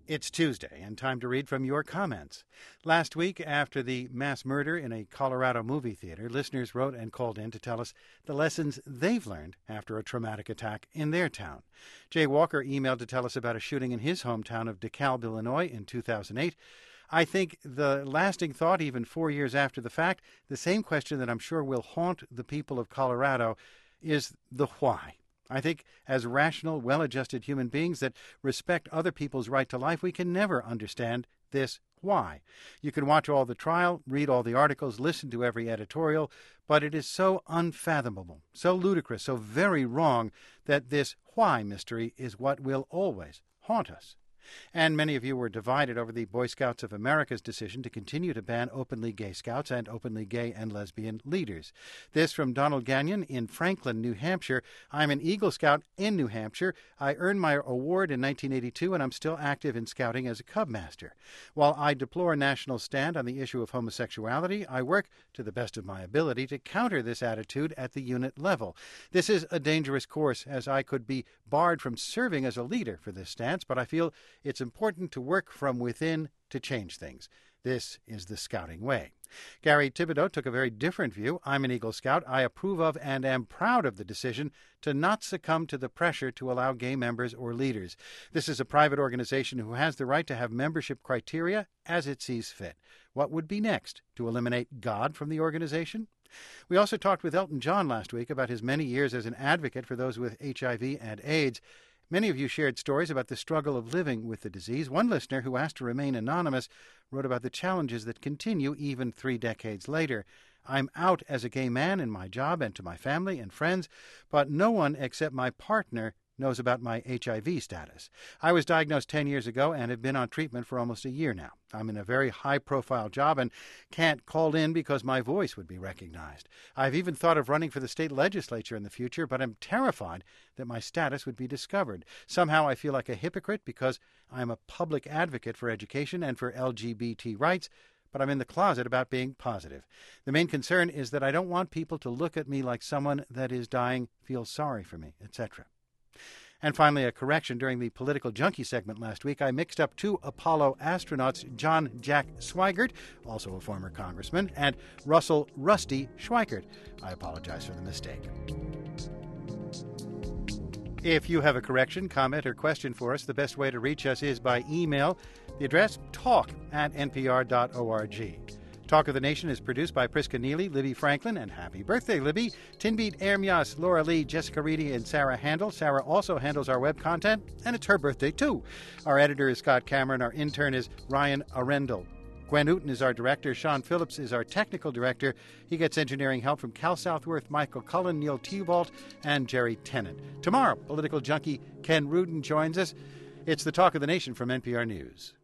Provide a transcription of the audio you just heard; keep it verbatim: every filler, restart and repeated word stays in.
It's Tuesday, and time to read from your comments. Last week, after the mass murder in a Colorado movie theater, listeners wrote and called in to tell us the lessons they've learned after a traumatic attack in their town. Jay Walker emailed to tell us about a shooting in his hometown of DeKalb, Illinois in two thousand eight. I think the lasting thought, even four years after the fact, the same question that I'm sure will haunt the people of Colorado is the why. I think as rational, well-adjusted human beings that respect other people's right to life, we can never understand this why. You can watch all the trial, read all the articles, listen to every editorial, but it is so unfathomable, so ludicrous, so very wrong that this why mystery is what will always haunt us. And many of you were divided over the Boy Scouts of America's decision to continue to ban openly gay scouts and openly gay and lesbian leaders. This from Donald Gagnon in Franklin, New Hampshire. I'm an Eagle Scout in New Hampshire. I earned my award in nineteen eighty-two, and I'm still active in scouting as a Cub Master. While I deplore national stand on the issue of homosexuality, I work to the best of my ability to counter this attitude at the unit level. This is a dangerous course, as I could be barred from serving as a leader for this stance, but I feel it's important to work from within to change things. This is the scouting way. Gary Thibodeau took a very different view. I'm an Eagle Scout. I approve of and am proud of the decision to not succumb to the pressure to allow gay members or leaders. This is a private organization who has the right to have membership criteria as it sees fit. What would be next? To eliminate God from the organization? We also talked with Elton John last week about his many years as an advocate for those with H I V and AIDS. Many of you shared stories about the struggle of living with the disease. One listener, who asked to remain anonymous, wrote about the challenges that continue even three decades later. I'm out as a gay man in my job and to my family and friends, but no one except my partner knows about my H I V status. I was diagnosed ten years ago and have been on treatment for almost a year now. I'm in a very high-profile job and can't call in because my voice would be recognized. I've even thought of running for the state legislature in the future, but I'm terrified that my status would be discovered. Somehow I feel like a hypocrite because I'm a public advocate for education and for L G B T rights, but I'm in the closet about being positive. The main concern is that I don't want people to look at me like someone that is dying, feel sorry for me, et cetera. And finally, a correction. During the Political Junkie segment last week, I mixed up two Apollo astronauts, John Jack Swigert, also a former congressman, and Russell Rusty Schweikert. I apologize for the mistake. If you have a correction, comment, or question for us, the best way to reach us is by email. The address, talk at n p r dot org. Talk of the Nation is produced by Priska Neely, Libby Franklin, and happy birthday, Libby. Tinbeat Ermias, Laura Lee, Jessica Reedy, and Sarah Handel. Sarah also handles our web content, and it's her birthday, too. Our editor is Scott Cameron. Our intern is Ryan Arendel. Gwen Newton is our director. Sean Phillips is our technical director. He gets engineering help from Cal Southworth, Michael Cullen, Neil Tewalt, and Jerry Tennant. Tomorrow, political junkie Ken Rudin joins us. It's the Talk of the Nation from N P R News.